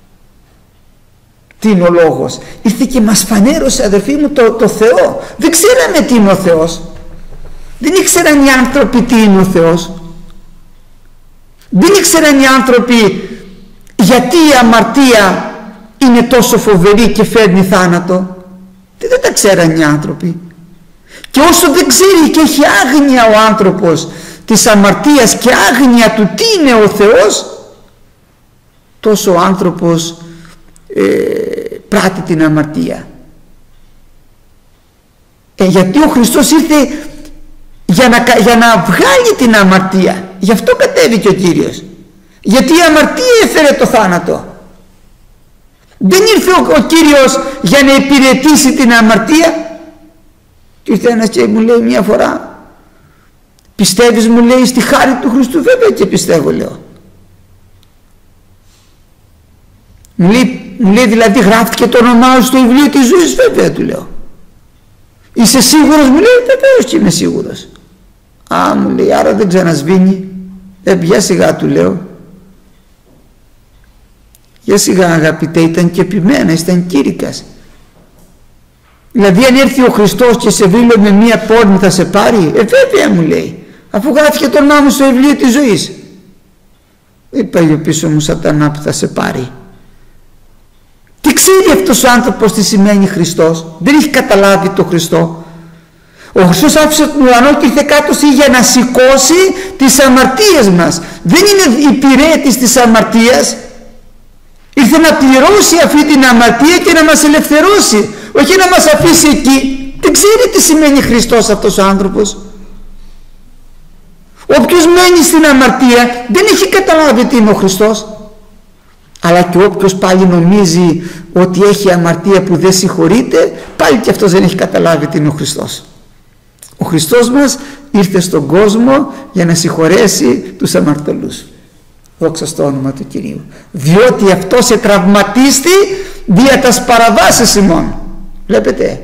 Τι είναι ο Λόγος? Ήρθε και μας φανέρωσε, αδερφοί μου, το Θεό. Δεν ξέραμε τι είναι ο Θεός. Δεν ήξεραν οι άνθρωποι τι είναι ο Θεός. Δεν ήξεραν οι άνθρωποι γιατί η αμαρτία είναι τόσο φοβερή και φέρνει θάνατο. Δεν τα ξέραν οι άνθρωποι. Και όσο δεν ξέρει και έχει άγνοια ο άνθρωπος της αμαρτίας και άγνοια του τι είναι ο Θεός, τόσο ο άνθρωπος πράττει την αμαρτία. Γιατί ο Χριστός ήρθε για να βγάλει την αμαρτία. Γι' αυτό κατέβηκε ο Κύριος. Γιατί η αμαρτία έφερε το θάνατο. Δεν ήρθε ο Κύριος για να υπηρετήσει την αμαρτία. Και ήρθε ένας και μου λέει μια φορά, πιστεύεις, μου λέει, στη χάρη του Χριστού? Βέβαια και πιστεύω, λέω. Μου λέει δηλαδή γράφτηκε το όνομά σου στο βιβλίο της ζωής? Βέβαια, του λέω. Είσαι σίγουρος? Μου λέει βεβαίως και είμαι σίγουρος. Α, μου λέει, άρα δεν ξανασβήνει. Για σιγά, του λέω. Για σιγά, αγαπητέ, ήταν και επιμένα, ήταν κήρυκας. Δηλαδή αν έρθει ο Χριστός και σε βρει με μία πόρνη θα σε πάρει? Βέβαια, μου λέει, αφού γράφηκε το όνομά μου στο βιβλίο της ζωής. Είπα εγώ πίσω μου, σατανά, που θα σε πάρει. Τι ξέρει αυτός ο άνθρωπος τι σημαίνει Χριστός? Δεν έχει καταλάβει το Χριστό. Ο Χριστός άφησε τον ουρανό και ήρθε κάτω για να σηκώσει τις αμαρτίες μας. Δεν είναι υπηρέτης της αμαρτίας. Ήρθε να πληρώσει αυτή την αμαρτία και να μας ελευθερώσει, όχι να μας αφήσει εκεί. Δεν ξέρει τι σημαίνει Χριστός αυτός ο άνθρωπος. Όποιος μένει στην αμαρτία δεν έχει καταλάβει τι είναι ο Χριστός. Αλλά και όποιος πάλι νομίζει ότι έχει αμαρτία που δεν συγχωρείται, πάλι και αυτός δεν έχει καταλάβει τι είναι ο Χριστός. Ο Χριστός μας ήρθε στον κόσμο για να συγχωρέσει τους αμαρτωλούς. Δόξα στο όνομα του Κυρίου. Διότι αυτό σε τραυματίστη δια τας παραβάσεις ημών. Βλέπετε,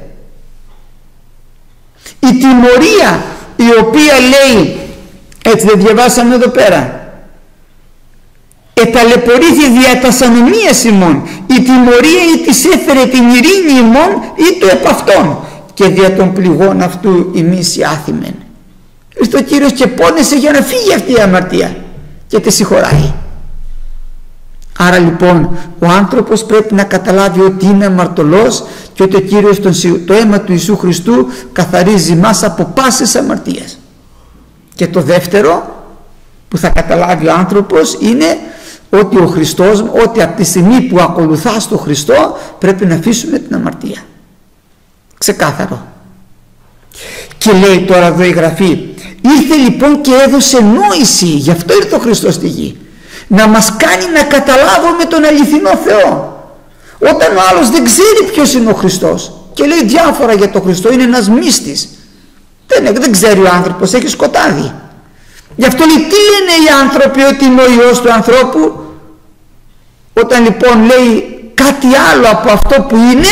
η τιμωρία η οποία λέει, έτσι δεν διαβάσαμε εδώ πέρα, εταλαιπωρήθη δια τας ανομίας ημών, η τιμωρία ή της έφερε την ειρήνη ημών ή το επ' αυτόν, και δια των πληγών αυτού ημείς οι άθημεν. Ήρθε ο Κύριος και πόνεσε για να φύγει αυτή η αμαρτία και τη συγχωράει. Άρα λοιπόν ο άνθρωπος πρέπει να καταλάβει ότι είναι αμαρτωλός και ότι ο Κύριος το αίμα του Ιησού Χριστού καθαρίζει μας από πάσης αμαρτίας. Και το δεύτερο που θα καταλάβει ο άνθρωπος είναι ότι ο Χριστός, ότι από τη στιγμή που ακολουθάς τον Χριστό πρέπει να αφήσουμε την αμαρτία. Ξεκάθαρο. Και λέει τώρα εδώ η Γραφή, ήρθε λοιπόν και έδωσε νόηση, γι' αυτό ήρθε ο Χριστός στη γη, να μας κάνει να καταλάβουμε τον αληθινό Θεό. Όταν ο άλλος δεν ξέρει ποιος είναι ο Χριστός και λέει διάφορα για τον Χριστό, είναι ένας μύστης, δεν ξέρει ο άνθρωπος, έχει σκοτάδι. Γι' αυτό λέει, τι λένε οι άνθρωποι ότι είναι ο Υιός του ανθρώπου? Όταν λοιπόν λέει κάτι άλλο από αυτό που είναι,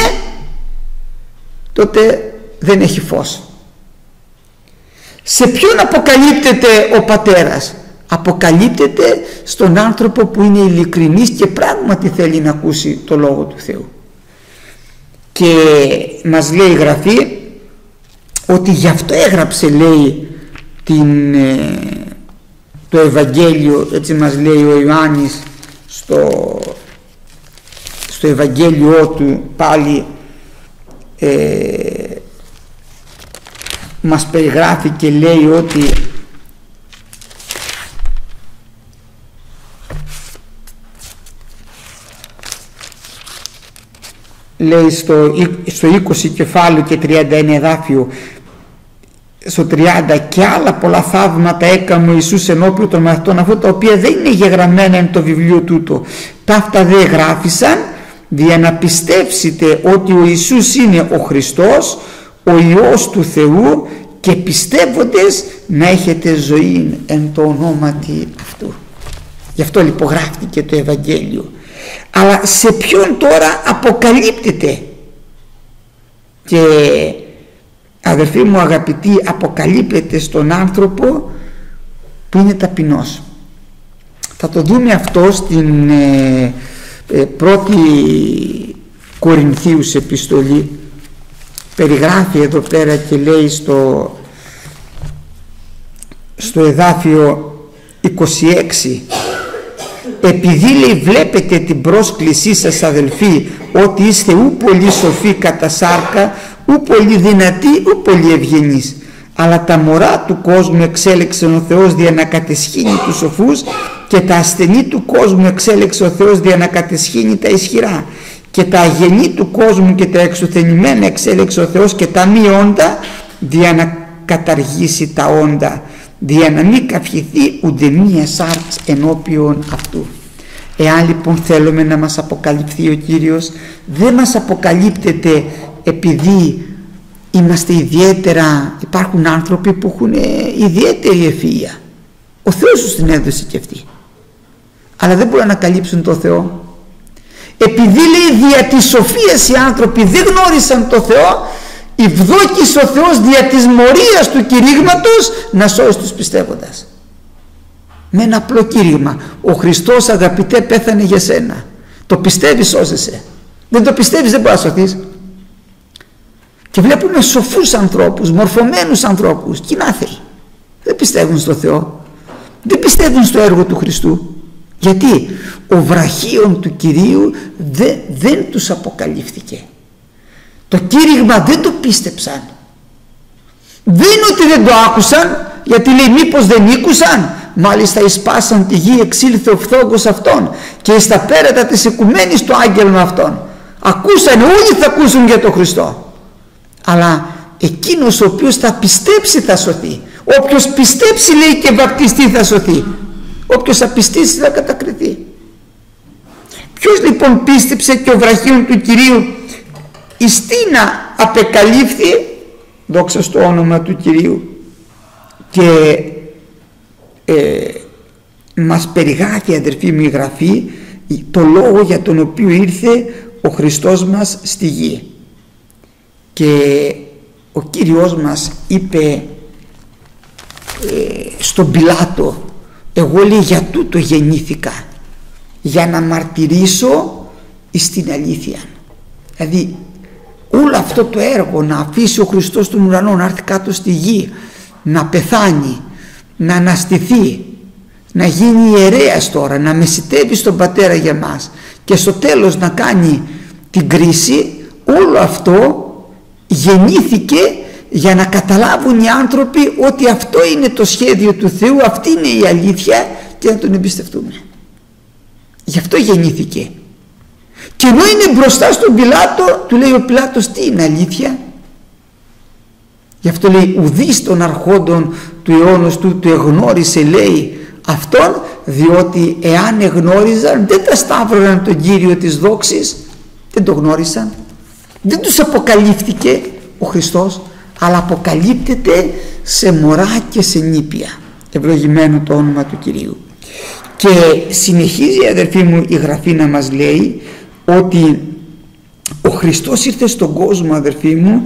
τότε δεν έχει φως. Σε ποιον αποκαλύπτεται ο Πατέρας? Αποκαλύπτεται στον άνθρωπο που είναι ειλικρινής και πράγματι θέλει να ακούσει το Λόγο του Θεού. Και μας λέει η Γραφή ότι γι' αυτό έγραψε, λέει, το Ευαγγέλιο, έτσι μας λέει ο Ιωάννης στο Ευαγγέλιό του πάλι, μας περιγράφει και λέει ότι λέει στο 20 κεφάλαιο και 31 εδάφιο, στο 30, και άλλα πολλά θαύματα έκαμε ο Ιησούς ενώπιον των μαθητών αυτών, τα οποία δεν είναι γεγραμμένα εν το βιβλίο τούτο. Ταύτα δε γράφησαν για να πιστέψετε ότι ο Ιησούς είναι ο Χριστός, ο Υιός του Θεού, και πιστεύοντες να έχετε ζωή εν το ονόματι αυτού. Γι' αυτό λοιπόν γράφτηκε το Ευαγγέλιο. Αλλά σε ποιον τώρα αποκαλύπτεται? Και αδερφοί μου αγαπητοί, αποκαλύπτεται στον άνθρωπο που είναι ταπεινός. Θα το δούμε αυτό στην πρώτη Κορινθίους επιστολή. Περιγράφει εδώ πέρα και λέει στο εδάφιο 26, επειδή λέει βλέπετε την πρόσκλησή σας αδελφοί, ότι είστε ου πολύ σοφοί κατά σάρκα, ου πολύ δυνατοί, ου πολύ ευγενείς, αλλά τα μωρά του κόσμου εξέλεξε ο Θεός δια να κατεσχύνει τους σοφούς, και τα ασθενή του κόσμου εξέλεξε ο Θεός δια να κατεσχύνει τα ισχυρά, και τα αγενή του κόσμου και τα εξουθενημένα εξέλεξε ο Θεός, και τα μη όντα δια να καταργήσει τα όντα, δια να μην καυχηθεί ουδε μία σάρξ ενώπιον αυτού. Εάν λοιπόν θέλουμε να μας αποκαλυφθεί ο Κύριος, δεν μας αποκαλύπτεται επειδή είμαστε ιδιαίτερα, υπάρχουν άνθρωποι που έχουν ιδιαίτερη ευφυΐα, ο Θεός τους την έδωσε και αυτοί, αλλά δεν μπορούν να καλύψουν το Θεό. Επειδή λέει δια της σοφίας οι άνθρωποι δεν γνώρισαν το Θεό, ευδόκησε ο Θεός δια της μορίας του κηρύγματος να σώσει τους πιστεύοντας. Με ένα απλό κήρυγμα: ο Χριστός, αγαπητέ, πέθανε για σένα. Το πιστεύεις, σώζεσαι. Δεν το πιστεύεις, δεν μπορείς να σωθείς. Και βλέπουμε σοφούς ανθρώπους, μορφωμένους ανθρώπους, και είναι άθεοι. Δεν πιστεύουν στο Θεό, δεν πιστεύουν στο έργο του Χριστού. Γιατί ο βραχίων του Κυρίου δεν τους αποκαλύφθηκε. Το κήρυγμα δεν το πίστεψαν. Δεν είναι ότι δεν το άκουσαν, γιατί λέει μήπως δεν ήκουσαν. Μάλιστα εισπάσαν τη γη, εξήλθε ο φθόγκος αυτών και εις τα πέρατα της οικουμένης το άγγελμα αυτών. Ακούσαν, όλοι θα ακούσουν για τον Χριστό. Αλλά εκείνος ο οποίος θα πιστέψει θα σωθεί. Όποιος πιστέψει, λέει, και βαπτιστεί θα σωθεί. Όποιος απιστήσει θα κατακριθεί. Ποιος λοιπόν πίστεψε και ο βραχίων του Κυρίου εις τίνα απεκαλύφθη, δόξα στο όνομα του Κυρίου. Και μας περιγράφει, αδερφοί μου, η Γραφή το λόγο για τον οποίο ήρθε ο Χριστός μας στη γη. Και ο Κύριος μας είπε στον Πιλάτο: εγώ, λέει, για τούτο γεννήθηκα, για να μαρτυρήσω εις την αλήθεια. Δηλαδή όλο αυτό το έργο, να αφήσει ο Χριστός τον ουρανό, να έρθει κάτω στη γη, να πεθάνει, να αναστηθεί, να γίνει ιερέας τώρα, να μεσιτεύει στον Πατέρα για μας και στο τέλος να κάνει την κρίση, όλο αυτό γεννήθηκε για να καταλάβουν οι άνθρωποι ότι αυτό είναι το σχέδιο του Θεού, αυτή είναι η αλήθεια, και να τον εμπιστευτούμε. Γι' αυτό γεννήθηκε. Και ενώ είναι μπροστά στον Πιλάτο, του λέει ο Πιλάτος: τι είναι αλήθεια? Γι' αυτό λέει: ουδείς των αρχόντων του αιώνος του εγνώρισε, λέει, αυτόν, διότι εάν εγνώριζαν δεν τα σταύρωναν τον Κύριο της δόξης. Δεν το γνώρισαν, δεν τους αποκαλύφθηκε ο Χριστός, αλλά αποκαλύπτεται σε μωρά και σε νήπια. Ευλογημένο το όνομα του Κυρίου. Και συνεχίζει, αδερφοί μου, η Γραφή να μας λέει ότι ο Χριστός ήρθε στον κόσμο, αδερφοί μου,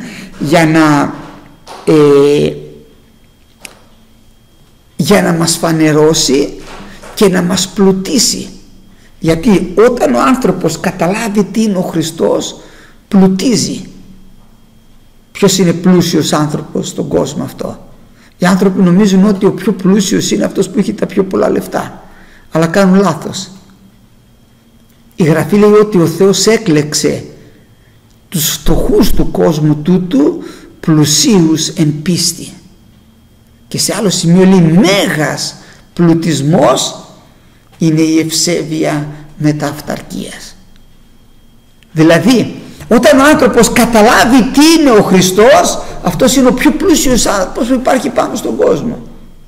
για να μας φανερώσει και να μας πλουτίσει. Γιατί όταν ο άνθρωπος καταλάβει τι είναι ο Χριστός, πλουτίζει. Ποιος είναι πλούσιος άνθρωπος στον κόσμο αυτό? Οι άνθρωποι νομίζουν ότι ο πιο πλούσιος είναι αυτός που έχει τα πιο πολλά λεφτά, αλλά κάνουν λάθος. Η Γραφή λέει ότι ο Θεός έκλεξε τους φτωχούς του κόσμου τούτου πλουσίους εν πίστη. Και σε άλλο σημείο λέει: μέγας πλουτισμός είναι η ευσέβεια μετά αυταρκίας. Δηλαδή όταν ο άνθρωπος καταλάβει τι είναι ο Χριστός, αυτός είναι ο πιο πλούσιος άνθρωπος που υπάρχει πάνω στον κόσμο.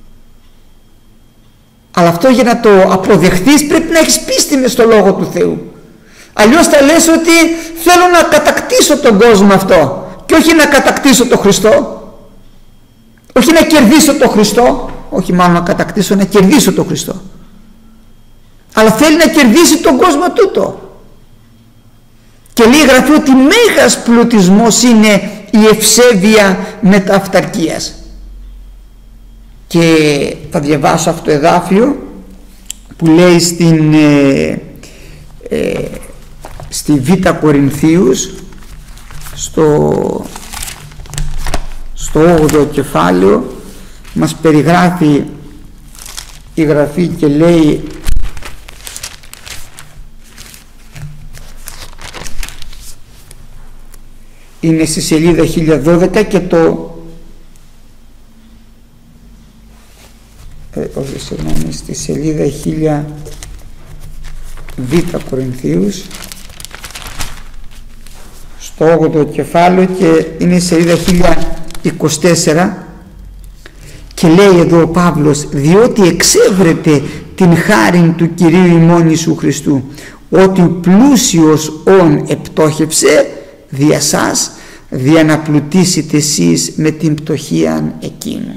Αλλά αυτό, για να το αποδεχθείς, πρέπει να έχεις πίστη μες στο Λόγο του Θεού. Αλλιώς θα λες ότι θέλω να κατακτήσω τον κόσμο αυτό και όχι να κατακτήσω τον Χριστό. Όχι να κερδίσω τον Χριστό, όχι μάλλον να κατακτήσω, να κερδίσω τον Χριστό. Αλλά θέλει να κερδίσει τον κόσμο τούτο. Και λέει η Γραφή ότι μέγας πλουτισμός είναι η ευσέβεια μετά αυταρκίας. Και θα διαβάσω αυτό το εδάφιο που λέει στη Β' Κορινθίους, στο 8ο κεφάλαιο, μας περιγράφει η Γραφή και λέει: είναι στη σελίδα 1012 και στη σελίδα 1000 Β' Κορινθίους, στο 8ο κεφάλαιο, και είναι η σελίδα 1024, και λέει εδώ ο Παύλος: διότι εξέβρετε την χάριν του Κυρίου ημών Ιησού Χριστού, ότι ο πλούσιος όν επτόχευσε δια σας, δια να πλουτίσετε εσείς με την πτωχίαν εκείνου.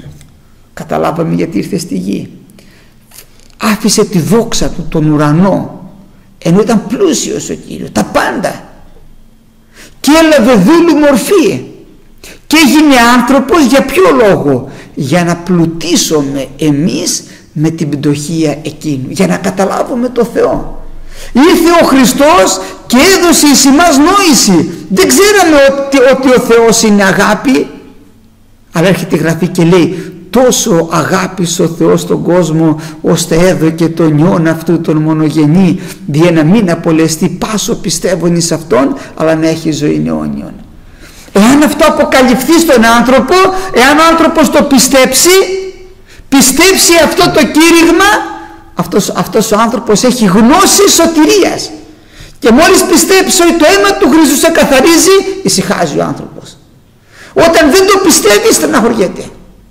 Καταλάβαμε γιατί ήρθε στη γη. Άφησε τη δόξα του, τον ουρανό, ενώ ήταν πλούσιος ο Κύριος, τα πάντα, και έλαβε δούλου μορφή και έγινε άνθρωπος. Για ποιο λόγο? Για να πλουτίσουμε εμείς με την πτωχία εκείνου, για να καταλάβουμε το Θεό. Ήρθε ο Χριστός και έδωσε εις εμάς νόηση. Δεν ξέραμε ότι ο Θεός είναι αγάπη, αλλά έρχεται η Γραφή και λέει: τόσο αγάπησε ο Θεός τον κόσμο, ώστε έδωκε τον Υιόν αυτού τον μονογενή, για να μην απολεστεί πάσο πιστεύων εις Αυτόν, αλλά να έχει ζωή αιώνιον. Εάν αυτό αποκαλυφθεί στον άνθρωπο, εάν ο άνθρωπος το πιστέψει αυτό το κήρυγμα, αυτός ο άνθρωπος έχει γνώση σωτηρίας. Και μόλις πιστέψει ότι το αίμα του Χριστού σε καθαρίζει, ησυχάζει ο άνθρωπος. Όταν δεν το πιστεύει, στεναχωριέται.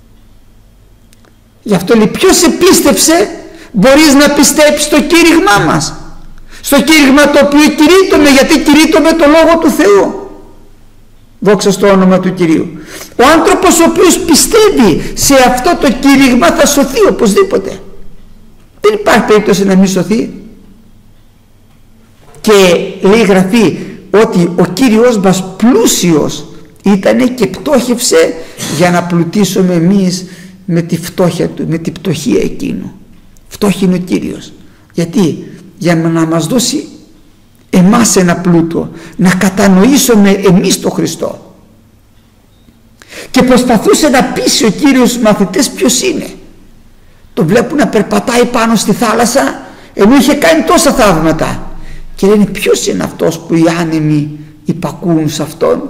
Γι' αυτό λέει: ποιος επίστεψε? Μπορείς να πιστέψεις το κήρυγμά μας, στο κήρυγμα το οποίο κηρύττουμε, γιατί κηρύττουμε το Λόγο του Θεού. Δόξα στο όνομα του Κυρίου. Ο άνθρωπος ο οποίος πιστεύει σε αυτό το κήρυγμα θα σωθεί οπωσδήποτε. Δεν υπάρχει περίπτωση να μην σωθεί. Και λέει η Γραφή ότι ο Κύριος μας πλούσιος ήτανε και πτώχευσε για να πλουτίσουμε εμείς με τη φτώχεια του, με την πτωχία εκείνου. Φτώχη είναι ο Κύριος. Γιατί? Για να μας δώσει εμάς ένα πλούτο, να κατανοήσουμε εμείς τον Χριστό. Και προσπαθούσε να πείσει ο Κύριος τους μαθητές ποιος είναι. Το βλέπουν να περπατάει πάνω στη θάλασσα, ενώ είχε κάνει τόσα θαύματα, και λένε: ποιος είναι αυτός που οι άνεμοι υπακούν σε αυτόν?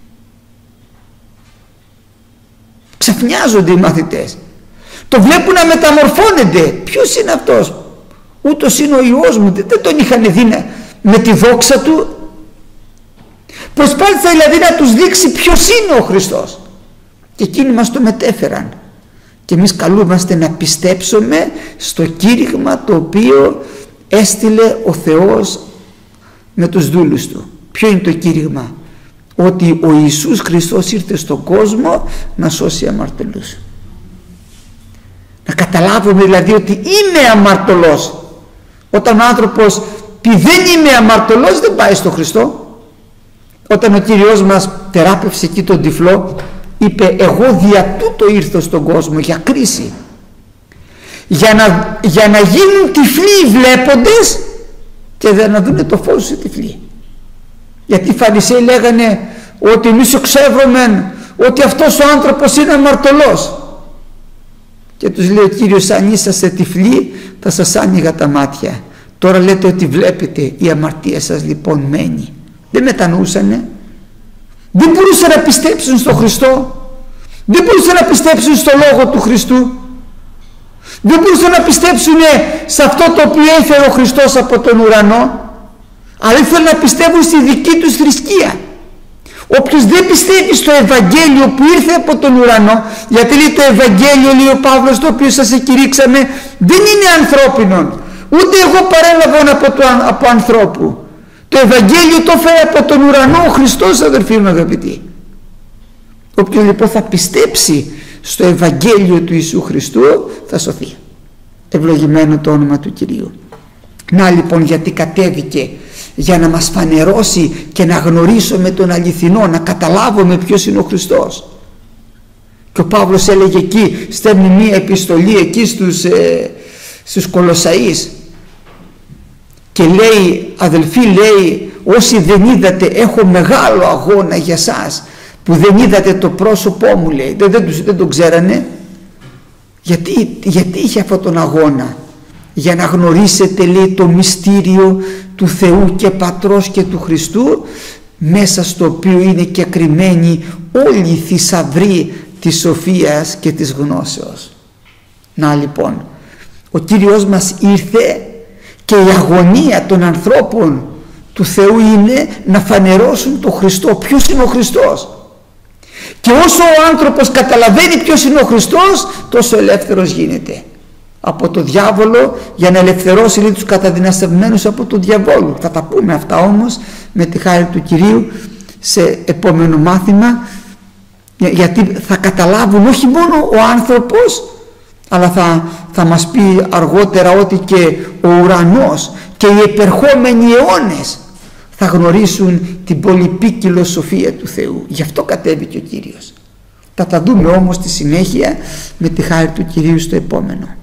Ξαφνιάζονται οι μαθητές, το βλέπουν να μεταμορφώνεται. Ποιος είναι αυτός? Ούτως είναι ο Υιός μου, δεν τον είχαν δει με τη δόξα του. Προσπάθησε δηλαδή να τους δείξει ποιος είναι ο Χριστός, και εκείνοι μας το μετέφεραν. Και εμείς καλούμαστε να πιστέψουμε στο κήρυγμα το οποίο έστειλε ο Θεός με τους δούλους του. Ποιο είναι το κήρυγμα? Ότι ο Ιησούς Χριστός ήρθε στον κόσμο να σώσει αμαρτωλούς. Να καταλάβουμε δηλαδή ότι είμαι αμαρτωλός. Όταν ο άνθρωπος πει δεν είμαι αμαρτωλός, δεν πάει στον Χριστό. Όταν ο Κύριος μας θεράπευσε εκεί τον τυφλό, είπε: εγώ δια τούτο ήρθα στον κόσμο, για κρίση, για να γίνουν τυφλοί οι βλέποντες και δεν να δουν το φως τους οι τυφλοί. Γιατί οι Φαρισαίοι λέγανε ότι εμείς εξεύρωμεν ότι αυτός ο άνθρωπος είναι αμαρτωλός, και τους λέει ο Κύριος: αν είσαστε τυφλοί θα σας άνοιγα τα μάτια. Τώρα λέτε ότι βλέπετε, η αμαρτία σας λοιπόν μένει. Δεν μετανοούσανε, δεν μπορούσαν να πιστέψουν στον Χριστό, δεν μπορούσαν να πιστέψουν στο Λόγο του Χριστού, δεν μπορούσαν να πιστέψουν σε αυτό το οποίο έφερε ο Χριστός από τον ουρανό, αλλά ήθελαν να πιστεύουν στη δική τους θρησκεία. Όποιος δεν πιστεύει στο Ευαγγέλιο που ήρθε από τον ουρανό, γιατί λέει το Ευαγγέλιο, λέει ο Παύλος, το οποίο σας εκηρύξαμε, δεν είναι ανθρώπινον, ούτε εγώ παρέλαβαν από ανθρώπου. Το Ευαγγέλιο το φέρει από τον ουρανό ο Χριστός, αδερφοί μου αγαπητοί. Όποιος λοιπόν θα πιστέψει στο Ευαγγέλιο του Ιησού Χριστού θα σωθεί. Ευλογημένο το όνομα του Κυρίου. Να λοιπόν γιατί κατέβηκε, για να μας φανερώσει και να γνωρίσουμε τον αληθινό, να καταλάβουμε ποιος είναι ο Χριστός. Και ο Παύλος έλεγε εκεί, στέλνει μία επιστολή εκεί στους Κολοσσαείς και λέει: αδελφοί, λέει, όσοι δεν είδατε, έχω μεγάλο αγώνα για σας, που δεν είδατε το πρόσωπό μου, λέει. Δεν τον ξέρανε. Γιατί είχε αυτόν τον αγώνα? Για να γνωρίσετε, λέει, το μυστήριο του Θεού και Πατρός και του Χριστού, μέσα στο οποίο είναι και κρυμμένοι όλοι οι θησαυροί της σοφίας και της γνώσεως. Να λοιπόν, ο Κύριος μας ήρθε και η αγωνία των ανθρώπων του Θεού είναι να φανερώσουν τον Χριστό. Ποιος είναι ο Χριστός? Και όσο ο άνθρωπος καταλαβαίνει ποιος είναι ο Χριστός, τόσο ελεύθερος γίνεται από το διάβολο, για να ελευθερώσει, λέει, τους καταδυναστευμένους από τον διαβόλου. Θα τα πούμε αυτά όμως με τη χάρη του Κυρίου σε επόμενο μάθημα, γιατί θα καταλάβουν όχι μόνο ο άνθρωπος, αλλά θα μας πει αργότερα ότι και ο ουρανός και οι επερχόμενοι αιώνες θα γνωρίσουν την πολυπίκυλο σοφία του Θεού. Γι' αυτό κατέβηκε ο Κύριος. Θα τα δούμε όμως στη συνέχεια με τη χάρη του Κυρίου στο επόμενο.